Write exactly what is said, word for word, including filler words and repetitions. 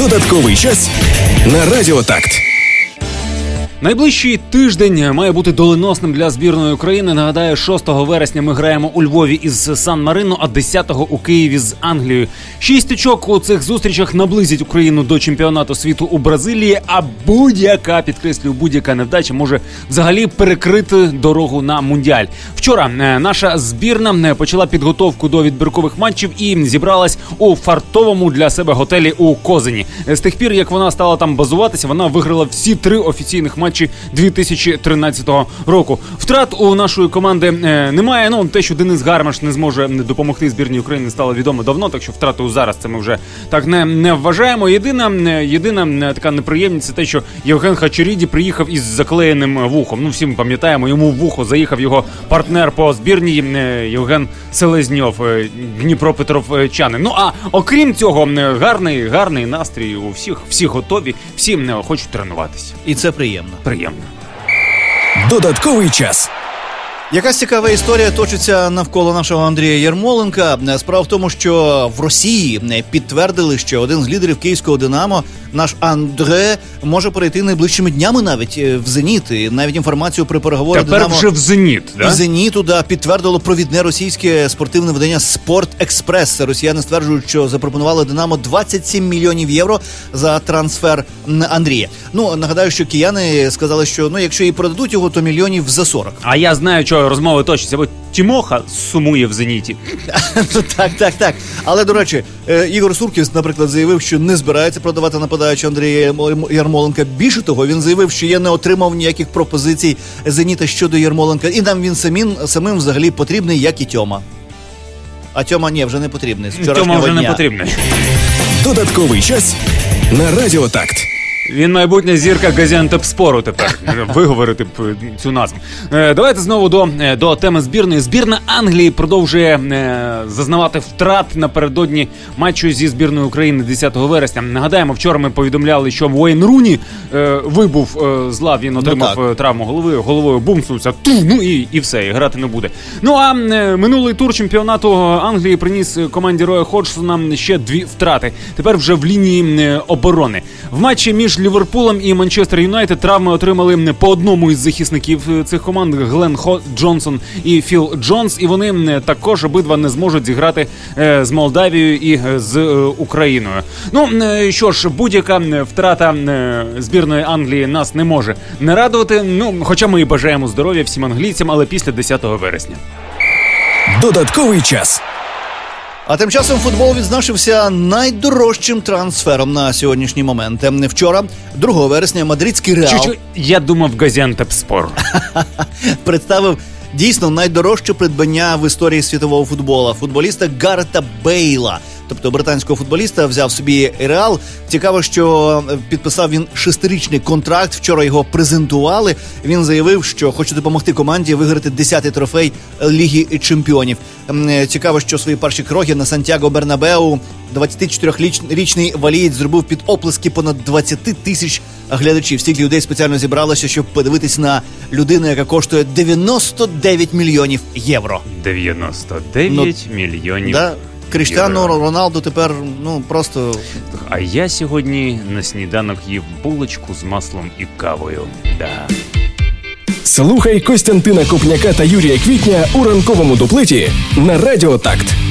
Додатковий час на Радіо Такт. Найближчий тиждень має бути доленосним для збірної України. Нагадаю, шостого вересня ми граємо у Львові із Сан-Марино, а десятого у Києві з Англією. Шість очок у цих зустрічах наблизять Україну до чемпіонату світу у Бразилії, а будь-яка, підкреслюю, будь-яка невдача може взагалі перекрити дорогу на Мундіаль. Вчора наша збірна почала підготовку до відбіркових матчів і зібралась у фартовому для себе готелі у Козині. З тих пір, як вона стала там базуватися, вона виграла всі три офіційних матчі дві тисячі тринадцятого року. Втрат у нашої команди е, немає. Ну, те, що Денис Гармаш не зможе допомогти збірній України, стало відомо давно, так що втрату зараз це ми вже так не, не вважаємо. Єдина, єдина така неприємність – це те, що Євген Хачеріді приїхав із заклеєним вухом. Ну, всі ми пам'ятаємо, йому в вухо заїхав його партнер по збірній Євген Селезньов, дніпропетровчанин. Ну, а окрім цього, гарний, гарний настрій у всіх, всі готові, всі хочуть тренуватися. І це приємно. Приємно. Додатковий час. Якась цікава історія точиться навколо нашого Андрія Ярмоленка. Справа в тому, що в Росії підтвердили, що один з лідерів київського «Динамо», наш Андре, може перейти найближчими днями навіть в «Зеніт». І навіть інформацію про переговори Тепер «Динамо» вже в «Зеніт», да? І «Зеніту», да, підтвердило провідне російське спортивне видання «Спорт Експрес». Росіяни стверджують, що запропонували «Динамо» двадцять сім мільйонів євро за трансфер Андрія. Ну, нагадаю, що кияни сказали, що ну, якщо і продадуть його, то мільйонів за сорок. А я знаю, що розмови точаться, бо Тімоха сумує в «Зеніті». Так, так, так. Але, до речі, Ігор Суркіс, наприклад, заявив, що не збирається продавати нападаючого Андрія Ярмоленка. Більше того, він заявив, що я не отримав ніяких пропозицій «Зеніта» щодо Ярмоленка. І нам він самим, самим взагалі потрібний, як і Тьома. А Тьома, ні, вже не потрібний. З вчорашнього Тьома вже дня. не потрібний. Додатковий час на Радіо Такт. Він майбутня зірка Газіантепспору тепер, виговорити цю назву. Е, давайте знову до, до теми збірної. Збірна Англії продовжує е, зазнавати втрат напередодні матчу зі збірною України десятого вересня. Нагадаємо, вчора ми повідомляли, що Уейн Руні е, вибув е, з лав, він отримав ну, травму голови, головою бумснувся, ту, ну і, і все, і грати не буде. Ну а е, минулий тур чемпіонату Англії приніс команді Роя Ходжсона ще дві втрати. Тепер вже в лінії е, оборони. В матчі між Ліверпулем і Манчестер Юнайтед травми отримали по одному із захисників цих команд – Глен Хо Джонсон і Філ Джонс, і вони також обидва не зможуть зіграти з Молдавією і з Україною. Ну, що ж, будь-яка втрата збірної Англії нас не може не радувати, ну, хоча ми і бажаємо здоров'я всім англійцям, але після десятого вересня. Додатковий час. А тим часом футбол відзначився найдорожчим трансфером на сьогоднішній момент. Вчора, другого вересня, мадридський «Реал» Чу-чу, я думав Газіантепспор. представив дійсно найдорожче придбання в історії світового футболу – футболіста Гарета Бейла. Тобто британського футболіста взяв собі «Реал». Цікаво, що підписав він шестирічний контракт. Вчора його презентували. Він заявив, що хоче допомогти команді виграти десятий трофей Ліги Чемпіонів. Цікаво, що свої перші кроки на Сантьяго Бернабеу двадцятичотирирічний валієць зробив під оплески понад двадцять тисяч глядачів. Стільки людей спеціально зібралося, щоб подивитись на людину, яка коштує дев'яносто дев'ять мільйонів євро. дев'яносто дев'ять ну, мільйонів да? Кріштіану Роналду тепер, ну, просто... А я сьогодні на сніданок їв булочку з маслом і кавою. Да. Слухай Костянтина Копняка та Юрія Квітня у ранковому дуплеті на Радіо Такт.